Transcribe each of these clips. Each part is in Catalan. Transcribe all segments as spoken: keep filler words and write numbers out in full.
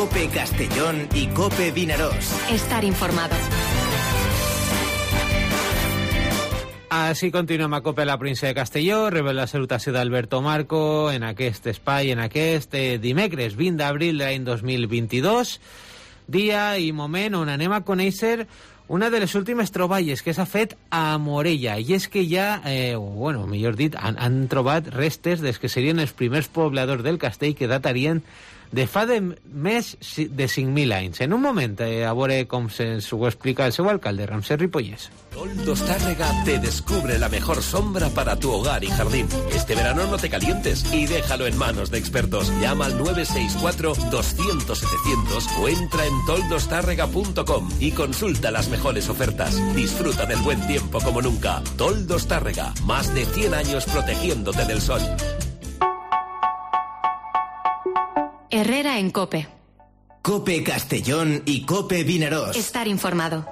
COPE Castellón y COPE Vinaròs. Estar informado. Així continuem a COPE la província de Castelló. Rebem la salutació d'Alberto Marco en aquest espai, en aquest eh, dimecres vint d'abril de l'any dos mil vint-i-dos, dia i moment on anem a conèixer una de les últimes troballes que s'ha fet a Morella, i és que ja, eh, bueno, millor dit, han, han trobat restes dels que serien els primers pobladors del castell, que datarien de fa de més de cinc mil anys. En un moment, eh, a veure com se'ns ho explica el seu alcalde, Ramsés Ripollès. Toldos Tárrega te descubre la mejor sombra para tu hogar y jardín. Este verano no te calientes y déjalo en manos de expertos. Llama al nueve seis cuatro, doscientos, setecientos o entra en toldos tárrega punto com y consulta las mejores ofertas. Disfruta del buen tiempo como nunca. Toldos Tárrega, más de cien años protegiéndote del sol. Herrera en COPE. COPE Castellón y COPE Vinaròs. Estar informado.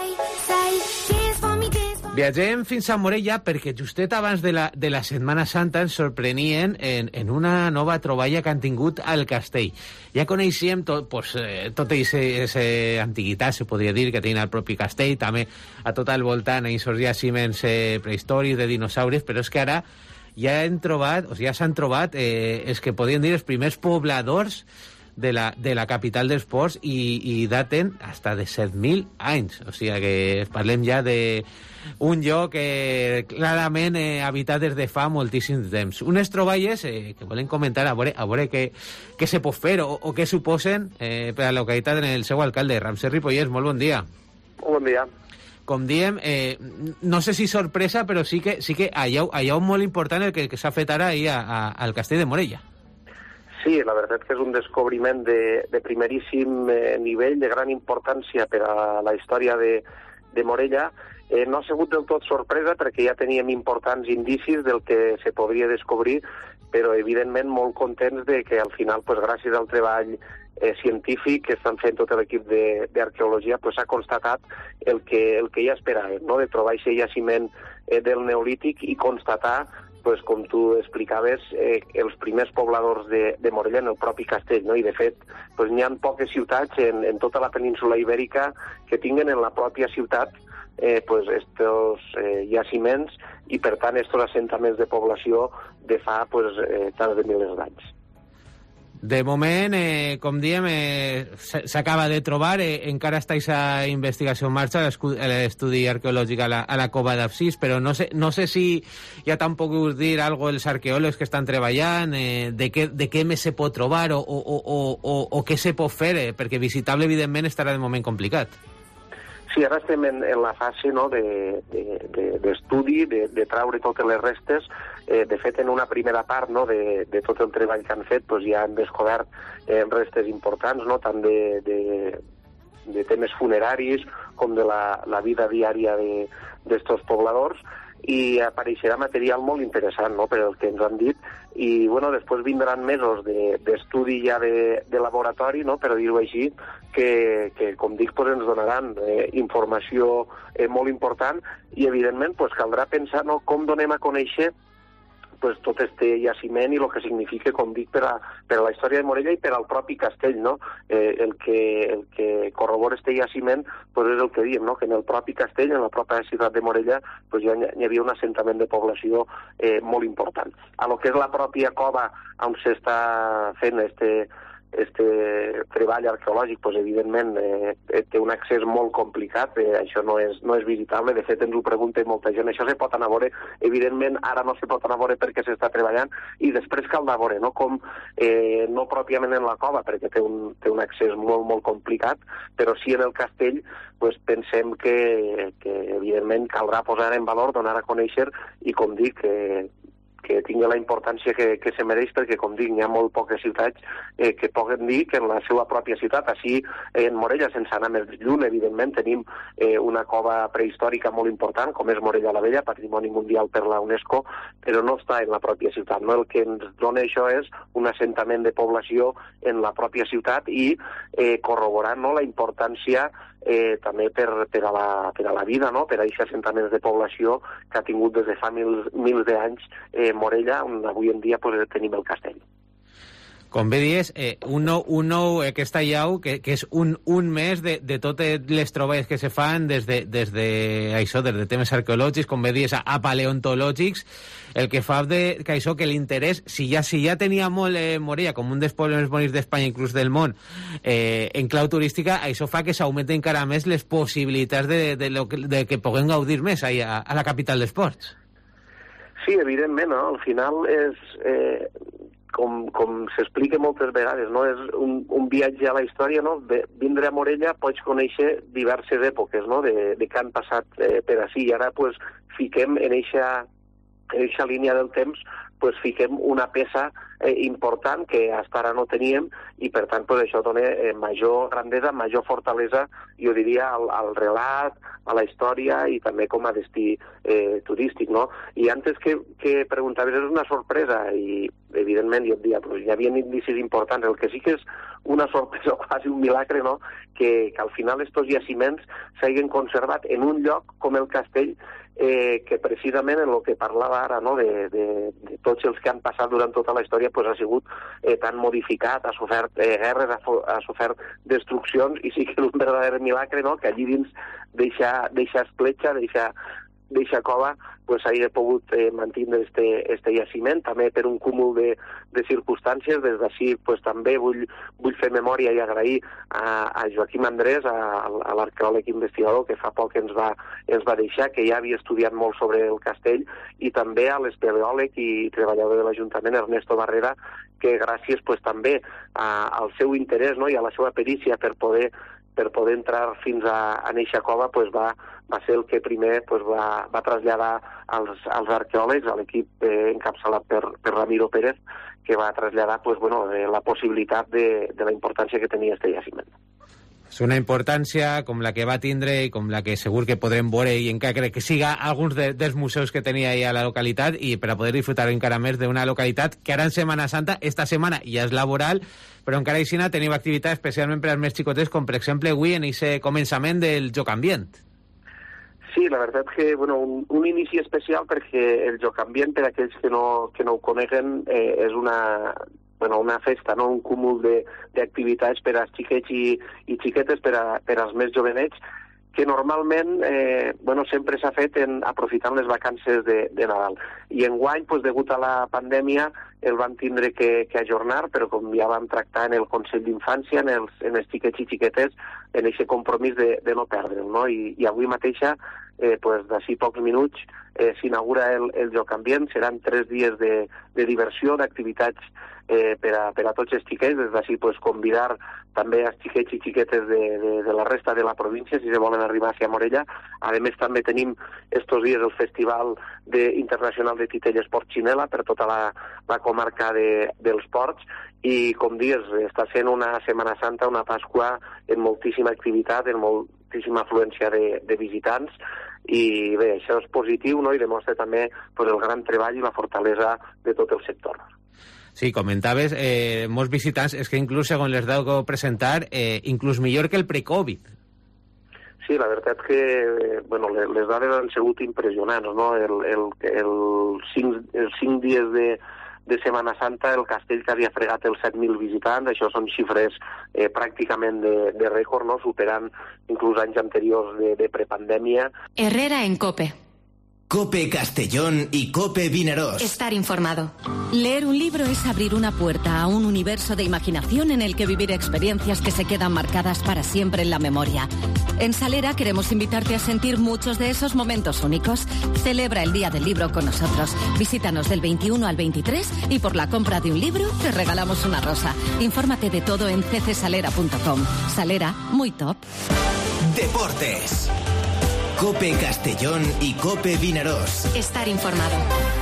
Viatgem fins a Morella perquè justet abans de la, de la Setmana Santa ens sorprenien en, en una nova troballa que han tingut al castell. Ja coneixíem tot, pues, eh, tota aquesta antiguitat, se podria dir, que tenia el propi castell, també a tot al voltant, aquests jaciments eh, prehistòrics de dinosaures, però és que ara ja hem trobat, o sigui, ja s'han trobat eh, els que podien dir els primers pobladors de la, de la capital dels ports i, i daten hasta de set mil anys. O sigui que parlem ja de un lloc eh, clarament eh, habitat des de fa moltíssim temps. Unes troballes eh, que volen comentar a veure, a veure què, què se pot fer o, o què suposen eh, per a la localitat en el seu alcalde, Ramsés Ripollès. Molt bon dia. Bon dia. Com diem, eh, no sé si sorpresa, però sí que, sí que allà, allà un molt important el que, que s'ha fet ara ahir a, a, al castell de Morella. Sí, la veritat que és un descobriment de, de primeríssim eh, nivell, de gran importància per a la història de, de Morella. Eh, no ha sigut del tot sorpresa perquè ja teníem importants indicis del que se podria descobrir, però evidentment molt contents de que al final, pues, gràcies al treball eh, científic que estan fent tot l'equip d'arqueologia, pues, s'ha constatat el que, el que ja esperàvem, no? De trobar aquest jaciment eh, del Neolític i constatar, pues, com tu explicaves, eh, els primers pobladors de, de Morella en el propi castell, no? I de fet pues, n'hi ha poques ciutats en, en tota la península ibèrica que tinguen en la pròpia ciutat eh, pues, estos eh, jaciments i per tant estos assentaments de població de fa pues, eh, tants de milers d'anys. De moment, eh, com diem, eh, s'acaba de trobar, eh, encara està aquesta investigació en marxa, l'estudi arqueològic a la, a la cova d'Absis, però no sé, no sé si ja tampoc us dir alguna els arqueòlegs que estan treballant, eh, de, què, de què més se pot trobar o, o, o, o, o què se pot fer, eh, perquè visitable, evidentment, estarà de moment complicat. Sí, ara estem en, en la fase, no, d'estudi, de, de, de, de traure totes les restes. Eh, de fet, en una primera part, no, de, de tot el treball que han fet, doncs ja han descobert eh, restes importants, no, tant de, de, de temes funeraris com de la, la vida diària d'estos pobladors, i apareixerà material molt interessant, no?, per el que ens han dit, i bueno, després vindran mesos d'estudi de, ja de, de laboratori, no?, per dir-ho així, que, que com dic, pues, ens donaran eh, informació eh, molt important, i evidentment pues, caldrà pensar, no?, com donem a conèixer pues, tot este jaciment i el que significa, com dic, per a, per a la història de Morella i per al propi castell, no? Eh, el, que, el que corrobora este jaciment pues, és el que diem, no? Que en el propi castell, en la pròpia ciutat de Morella, pues, ja hi havia un assentament de població eh, molt important. A lo que és la pròpia cova on s'està fent este este treball arqueològic, pues, evidentment, eh, té un accés molt complicat, eh, això no és, no és visitable, de fet ens ho pregunta molta gent, això se pot anar a veure, evidentment ara no se pot anar a veure perquè s'està treballant, i després cal anar a veure, no, com, eh, no pròpiament en la cova, perquè té un, té un accés molt, molt complicat, però sí en el castell, pues, pensem que, que evidentment caldrà posar en valor, donar a conèixer, i com dic, eh, que tingui la importància que, que se mereix, perquè, com dic, hi ha molt poques ciutats eh, que poden dir que en la seva pròpia ciutat, així eh, en Morella, sense anar més lluny, evidentment, tenim eh, una cova prehistòrica molt important, com és Morella la Vella, Patrimoni Mundial per la UNESCO, però no està en la pròpia ciutat. No? El que ens dona això és un assentament de població en la pròpia ciutat i eh, corroborar, no?, la importància eh, també per, per, a la, per a la vida, no?, per a aquests assentaments de població que ha tingut des de fa mil, mils d'anys eh, Morella, on avui en dia pues, tenim el castell. Com bé dius, eh, un nou, un nou eh, que està llau, que, que és un, un mes de, de totes les troballes que se fan des de, des de això, des de temes arqueològics, com bé dius, a, a paleontològics, el que fa de, que això, que l'interès, si ja, si ja tenia molt eh, Morella, com un dels pobles més bonics d'Espanya, inclús del món, eh, en clau turística, això fa que s'augmenten encara més les possibilitats de, de, lo que, de que puguem gaudir més a, a la capital d'esports. Sí, evidentment, no? Al final és... Eh... com, com s'explica moltes vegades, no? És un, un viatge a la història, no? De, vindre a Morella pots conèixer diverses èpoques, no? De, de que han passat eh, per ací, i ara pues, fiquem en eixa, en eixa línia del temps, pues, fiquem una peça eh, important que fins ara no teníem, i per tant pues, això dona eh, major grandesa, major fortalesa, jo diria, al, al relat, a la història i també com a destí eh, turístic, no? I antes que, que preguntaves, és una sorpresa, i evidentment jo et diria, pues, hi havia indicis importants. El que sí que és una sorpresa, quasi un milagre, no? Que, que al final estos jaciments s'hagin conservat en un lloc com el castell, eh, que precisament en el que parlava ara, no? de, de, de tots els que han passat durant tota la història, pues, ha sigut eh, tan modificat, ha sofert eh, guerres, ha, ha sofert destruccions, i sí que és un verdader milagre, no? Que allí dins deixa, deixa escletxa, deixa, deixa cova, pues s'hagi pogut eh, mantenir este, este jaciment, també per un cúmul de, de circumstàncies. Des d'ací pues, també vull, vull fer memòria i agrair a, a Joaquim Andrés, a, a l'arqueòleg investigador que fa poc ens va, ens va deixar, que ja havia estudiat molt sobre el castell, i també a l'espeleòleg i treballador de l'Ajuntament, Ernesto Barrera, que gràcies pues, també a, al seu interès, no? I a la seva perícia per poder per poder entrar fins a, a Neixa Cova, pues va, va ser el que primer pues va, va traslladar als, als arqueòlegs, a l'equip eh, encapçalat per, per Ramiro Pérez, que va traslladar pues, bueno, eh, la possibilitat de, de la importància que tenia este jaciment. És una importància com la que va tindre i com la que segur que podrem veure, i encara crec que siga alguns de, dels museus que tenia ahí a la localitat, i per a poder disfrutar encara més d'una localitat que ara en Setmana Santa, esta setmana ja és laboral, però encara així teniu activitat especialment per als més xicotets, com per exemple avui en aquest començament del Joc Ambient. Sí, la veritat que bueno, un, un inici especial, perquè el Joc Ambient, per aquells que no, que no ho coneguen, eh, és una... Bueno, una festa, no? Un cúmul d'activitats per als xiquets i, i xiquetes, per, a, per als més jovenets, que normalment eh, bueno, sempre s'ha fet en, aprofitant les vacances de, de Nadal. I enguany, pues, degut a la pandèmia, el van tindre que, que ajornar, però com ja vam tractar en el Consell d'Infància, en els, en els xiquets i xiquetes, en aquest compromís de, de no perdre'l, no? I, i avui mateixa, eh, pues, d'ací pocs minuts, eh, s'inaugura el, el Joc Ambient. Seran tres dies de, de diversió, d'activitats eh, per, a, per a tots els xiquets. Des d'ací pues, convidar també els xiquets i xiquetes de, de, de la resta de la província, si se volen arribar a Morella. A més, també tenim estos dies el Festival de, Internacional de Titell Esport Xinela per tota la, la comarca de, dels ports, i, com dius, està sent una Setmana Santa, una Pasqua en moltíssima activitat, en moltíssima afluència de, de visitants, i bé, això és positiu, no? I demostra també pues, el gran treball i la fortalesa de tot el sector. Sí, comentaves, eh, molts visitants, és que inclús, segons les deu presentar, eh, inclús millor que el pre-Covid. Sí, la veritat que eh, bueno, les dades han sigut impressionants, no? El, el, el cinc, els cinc dies de, de Setmana Santa, el castell que havia fregat els set mil visitants, això són xifres eh, pràcticament de, de rècord, no? Superant inclús anys anteriors de, de prepandèmia. Herrera en COPE. COPE Castellón y COPE Vinaròs. Estar informado. Leer un libro es abrir una puerta a un universo de imaginación en el que vivir experiencias que se quedan marcadas para siempre en la memoria. En Salera queremos invitarte a sentir muchos de esos momentos únicos. Celebra el Día del Libro con nosotros. Visítanos del veintiuno al veintitrés y por la compra de un libro te regalamos una rosa. Infórmate de todo en c c salera punto com. Salera, muy top. Deportes. COPE Castellón y COPE Vinaròs. Estar informado.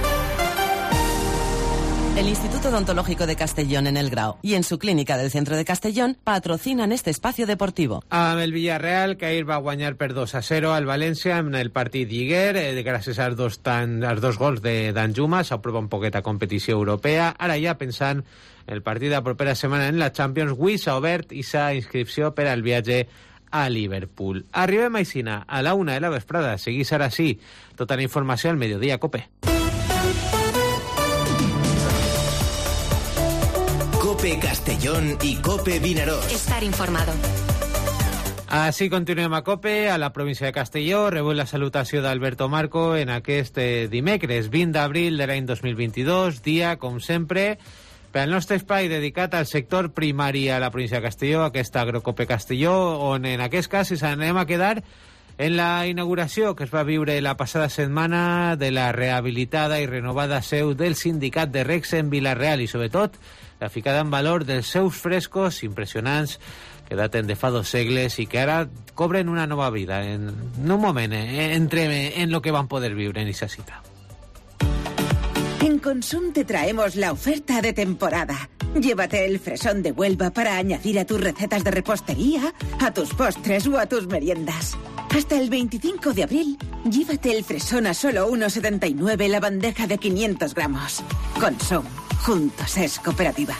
El Instituto Odontológico de Castellón en El Grau y en su clínica del centro de Castellón patrocinan este espacio deportivo. Amb el Villarreal, que ahir va guanyar per dos a zero al València en el partit lliguer, eh, gràcies als dos, tan, als dos gols de Danjuma, s'aprova un poquet a competició europea. Ara ja pensant el partit de la propera setmana en la Champions, avui s'ha obert i s'ha inscripció per al viatge a Liverpool. Arribem a Isina a la una de la vesprada. Seguís ara sí tota la informació al Mediodía COPE. COPE Castellón i COPE Vinaròs. Estar informado. Així continuem a COPE, a la província de Castelló. Rebeu la salutació d'Alberto Marco en aquest eh, dimecres, vint d'abril de l'any dos mil vint-i-dos, dia, com sempre, per al nostre espai dedicat al sector primari a la província de Castelló, aquesta Agrocope Castelló, on en aquest cas ens anem a quedar en la inauguració que es va viure la passada setmana de la rehabilitada i renovada seu del sindicat de recs en Vila-real i, sobretot, la ficada en valor dels seus frescos impressionants que daten de fa dos segles i que ara cobren una nova vida. En, en un moment, eh, entrem en lo que van poder viure en esa cita. En Consum te traemos la oferta de temporada. Llévate el fresón de Huelva para añadir a tus recetas de repostería, a tus postres o a tus meriendas. Hasta el veinticinco de abril, llévate el fresón a solo uno setenta y nueve la bandeja de quinientos gramos. Consum. Juntos es cooperativa.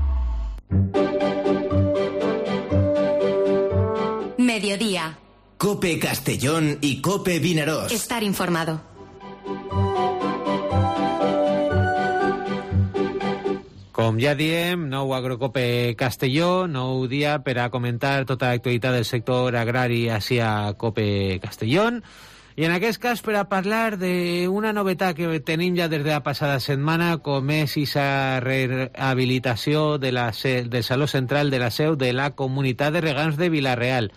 Mediodía. COPE Castellón i COPE Vinaròs. Estar informado. Com ja diem, nou Agrocope Castelló, nou dia per a comentar tota l'actualitat del sector agrari hacia COPE Castellón. I en aquest cas per a parlar d'una novetat que tenim ja des de la passada setmana, com és aquesta rehabilitació de la, del Saló Central de la Seu de la Comunitat de Regants de Vila-real.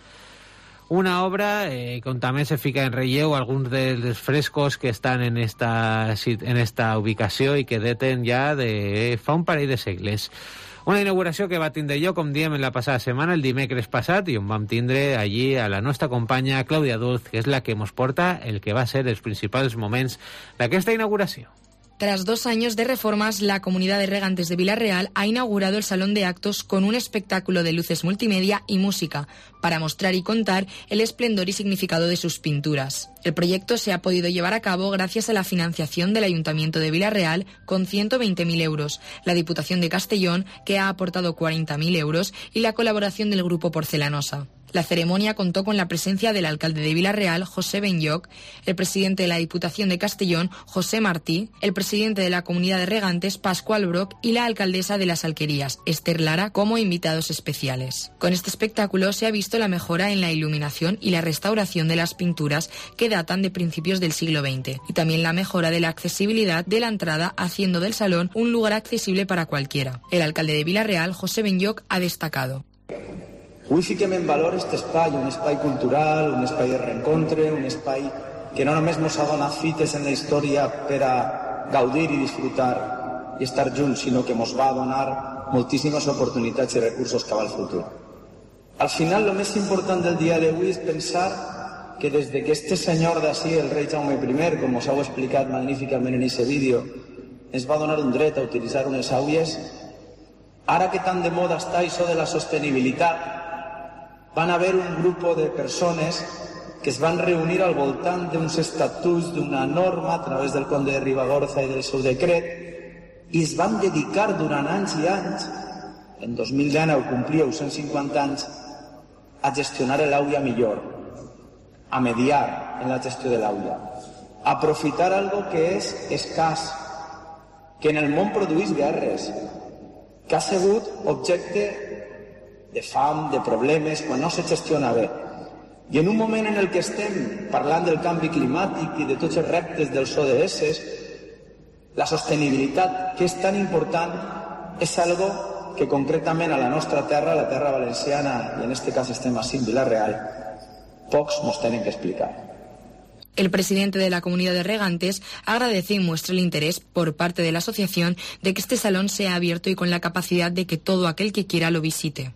Una obra eh, on també se fica en relleu alguns dels frescos que estan en esta, en esta ubicació i que daten ja de fa un parell de segles. Una inauguració que va tindre lloc, com diem, en la passada setmana, el dimecres passat, i on vam tindre allí a la nostra companya Clàudia Duz, que és la que ens porta el que va ser els principals moments d'aquesta inauguració. Tras dos años de reformas, la Comunidad de Regantes de Vila-real ha inaugurado el Salón de Actos con un espectáculo de luces multimedia y música, para mostrar y contar el esplendor y significado de sus pinturas. El proyecto se ha podido llevar a cabo gracias a la financiación del Ayuntamiento de Vila-real con ciento veinte mil euros, la Diputación de Castellón, que ha aportado cuarenta mil euros, y la colaboración del Grupo Porcelanosa. La ceremonia contó con la presencia del alcalde de Vila-real, José Benlloc, el presidente de la Diputación de Castellón, José Martí, el presidente de la Comunidad de Regantes, Pascual Broc, y la alcaldesa de las Alquerías, Esther Lara, como invitados especiales. Con este espectáculo se ha visto la mejora en la iluminación y la restauración de las pinturas que datan de principios del siglo veinte, y también la mejora de la accesibilidad de la entrada, haciendo del salón un lugar accesible para cualquiera. El alcalde de Vila-real, José Benlloc, ha destacado: Avui fiquem en valor aquest espai, un espai cultural, un espai de reencontre, un espai que no només ens ha donat fites en la història per a gaudir i disfrutar i estar junts, sinó que ens va donar moltíssimes oportunitats i recursos cap al futur. Al final, el més important del dia d'avui és pensar que des que este senyor d'ací, el rei Jaume primer, com us heu explicat magníficament en aquest vídeo, ens va donar un dret a utilitzar unes aules, ara que tan de moda està això de la sostenibilitat, van haver un grup de persones que es van reunir al voltant d'uns estatuts, d'una norma a través del conde de Ribagorza i del seu decret, i es van dedicar durant anys i anys, en dos mil dinou complíeu cent cinquanta anys, a gestionar l'aulla millor, a mediar en la gestió de l'aulla, a aprofitar algo que és escàs, que en el món produeix guerres, que ha sigut objecte de fam, de problemes, quan no se gestiona bé. I en un moment en el que estem parlant del canvi climàtic i de tots els reptes dels O D S, la sostenibilitat, que és tan important, és algo que concretament a la nostra terra, la terra valenciana, i en este cas estem a Cim Vila-real, pocs nos tenen que explicar. El presidente de la Comunidad de Regantes agradece y muestra el interés por parte de la asociación de que este salón sea abierto y con la capacidad de que todo aquel que quiera lo visite.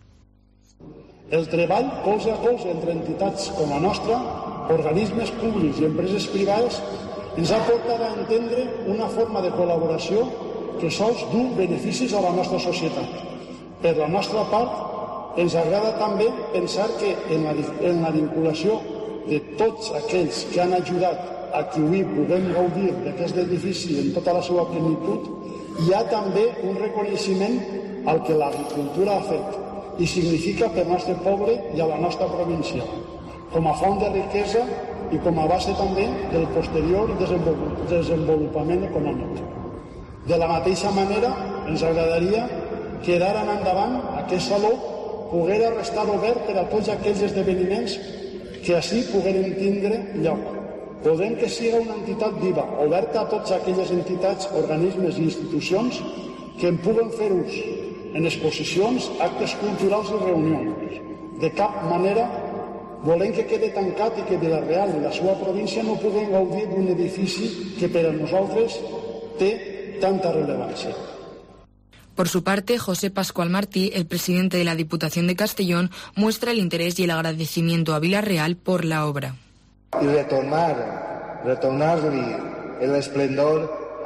El treball colze a colze entre entitats com la nostra, organismes públics i empreses privades, ens ha portat a entendre una forma de col·laboració que sols du beneficis a la nostra societat. Per la nostra part, ens agrada també pensar que en la, en la vinculació de tots aquells que han ajudat a que avui puguem gaudir d'aquest edifici en tota la seva plenitud, hi ha també un reconeixement al que l'agricultura ha fet i significa per al nostre poble i a la nostra província, com a font de riquesa i com a base també del posterior desenvolupament econòmic. De la mateixa manera, ens agradaria que d'ara en endavant aquest saló poguera restar obert per a tots aquells esdeveniments que així pogueren tindre lloc. Volem que siga una entitat viva, oberta a totes aquelles entitats, organismes i institucions que en puguen fer ús en exposicions, actes culturals i reunions. De cap manera volem que quede tancat i que Vila-real i la seva província no puguen gaudir d'un edifici que per a nosaltres té tanta relevancia. Por su parte, José Pascual Martí, el presidente de la Diputación de Castellón, muestra el interés y el agradecimiento a Vila-real por la obra. Y retornar, retornar-li el esplendor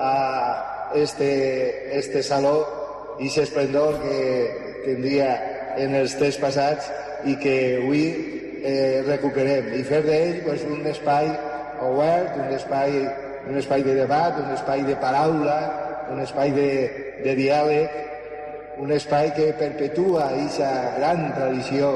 a este, este saló y ese esplendor que tindria en els temps passats i que avui eh, recuperem i fer d'ell pues, un espai obert, un espai, un espai de debat, un espai de paraula, un espai de, de diàleg, un espai que perpetua aquesta gran tradició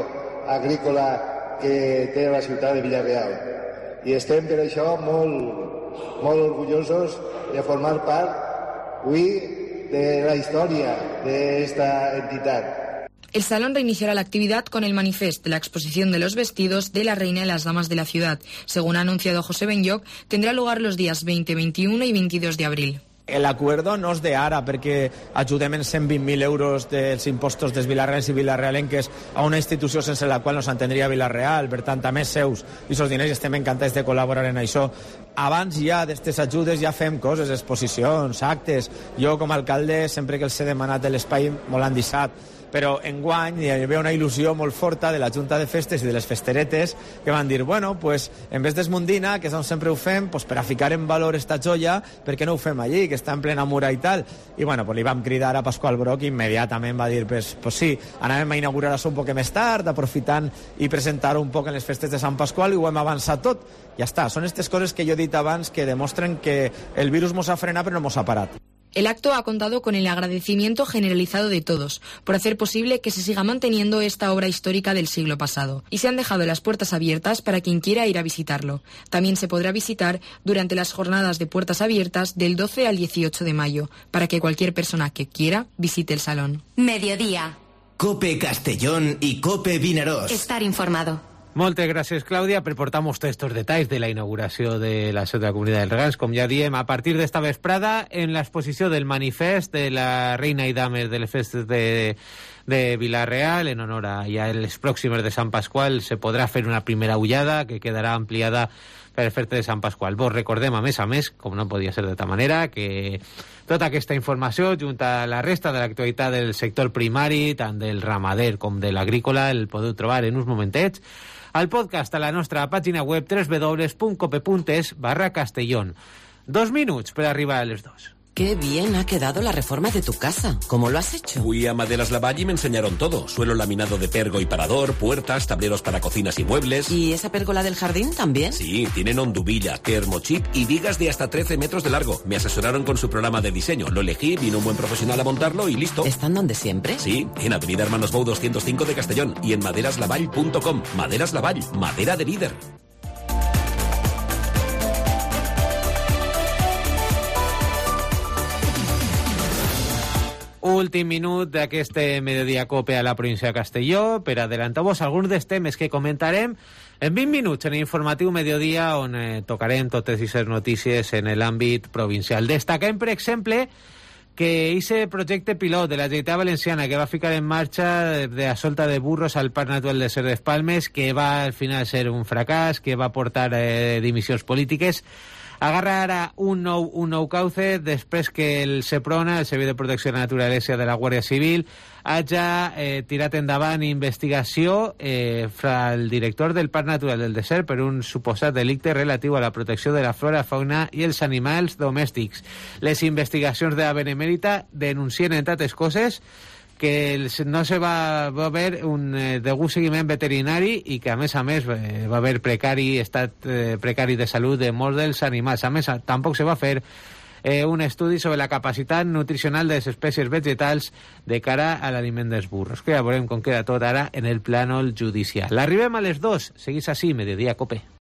agrícola que té la ciutat de Vila-real. I estem per això molt, molt orgullosos de formar part avui de la història d'esta entitat. El salón reiniciará la actividad con el manifest de la exposición de los vestidos de la reina y las damas de la ciudad. Según ha anunciado José Benlloch, tendrá lugar los días veinte, veintiuno y veintidós de abril. El acuerdo no és d'ara perquè ajudem en cent vint mil euros dels impostos dels vilarreals i vilarrealenques a una institució sense la qual no s'entendria Vila-real, per tant, a més seus i els diners estem encantats de col·laborar en això. Abans ja d'aquestes ajudes ja fem coses, exposicions, actes. Jo com a alcalde sempre que els he demanat l'espai me l'han deixat, però enguany hi havia una il·lusió molt forta de la Junta de Festes i de les festeretes que van dir, bueno, pues, en vez d'Esmundina, que és on sempre ho fem, pues, per a ficar en valor esta joia, per què no ho fem allí, que està en plena mura i tal? I bueno, pues, li vam cridar a Pasqual Broc i immediatament va dir, pues, pues sí, anàvem a inaugurar això un poc més tard, aprofitant i presentar-ho un poc en les festes de Sant Pasqual i ho hem avançat tot. Ja està, són aquestes coses que jo he dit abans que demostren que el virus mos ha frenat però no mos ha parat. El acto ha contado con el agradecimiento generalizado de todos por hacer posible que se siga manteniendo esta obra histórica del siglo pasado, y se han dejado las puertas abiertas para quien quiera ir a visitarlo. También se podrá visitar durante las jornadas de puertas abiertas del doce al dieciocho de mayo, para que cualquier persona que quiera visite el salón. Mediodía. COPE Castellón y COPE Vinaròs. Estar informado. Moltes gràcies, Clàudia, per portar-nos tots aquests detalls de la inauguració de la seu de la Comunitat dels Regants. Com ja diem, a partir d'esta vesprada, en l'exposició del manifest de la reina i dames de les festes de, de Vila-real, en honor a ja les pròximes de Sant Pasqual, se podrà fer una primera ullada que quedarà ampliada per les festes de Sant Pasqual. Vos recordem, a més a més, com no podia ser d'altra manera, que tota aquesta informació, junt a la resta de l'actualitat del sector primari, tant del ramader com de l'agrícola, el podeu trobar en uns momentets al podcast a la nostra pàgina web w w w punt cope punt es barra Castellón. Dos minuts per arribar a les dos. Qué bien ha quedado la reforma de tu casa. ¿Cómo lo has hecho? Fui a Maderas Lavalle y me enseñaron todo. Suelo laminado de pergo y parador, puertas, tableros para cocinas y muebles. ¿Y esa pérgola del jardín también? Sí, tienen honduvilla, termochip y vigas de hasta trece metros de largo. Me asesoraron con su programa de diseño. Lo elegí, vino un buen profesional a montarlo y listo. ¿Están donde siempre? Sí, en Avenida Hermanos Bou doscientos cinco de Castellón y en maderas lavall punto com. Maderas Lavall, madera de líder. Últim minut d'aquest Mediodía Cope a la província de Castelló per adelantar-vos alguns dels temes que comentarem en vint minuts en l'informatiu Mediodía, on eh, tocarem totes aquestes notícies en l'àmbit provincial. Destaquem, per exemple, que aquest projecte pilot de la Generalitat Valenciana que va ficar en marxa de la solta de burros al Parc Natural de Ser d'Espalmes, que va al final ser un fracàs, que va portar eh, dimissions polítiques, agarra ara un nou, un nou cauce després que el SEPRONA, el Servei de Protecció de la Naturalesa de la Guàrdia Civil, hagi eh, tirat endavant investigació eh, fra el director del Parc Natural del Desert per un suposat delicte relatiu a la protecció de la flora, fauna i els animals domèstics. Les investigacions de la Benemèrita denuncien, entre altres coses, que no se va, va haver un eh, degut seguiment veterinari i que, a més a més, eh, va haver precari, estat eh, precari de salut de molts dels animals. A més, tampoc se va fer eh, un estudi sobre la capacitat nutricional de les espècies vegetals de cara a l'aliment dels burros. Que ja veurem com queda tot ara en el plànol judicial. Arribem a les dos. Seguís així, Mediodía Cope.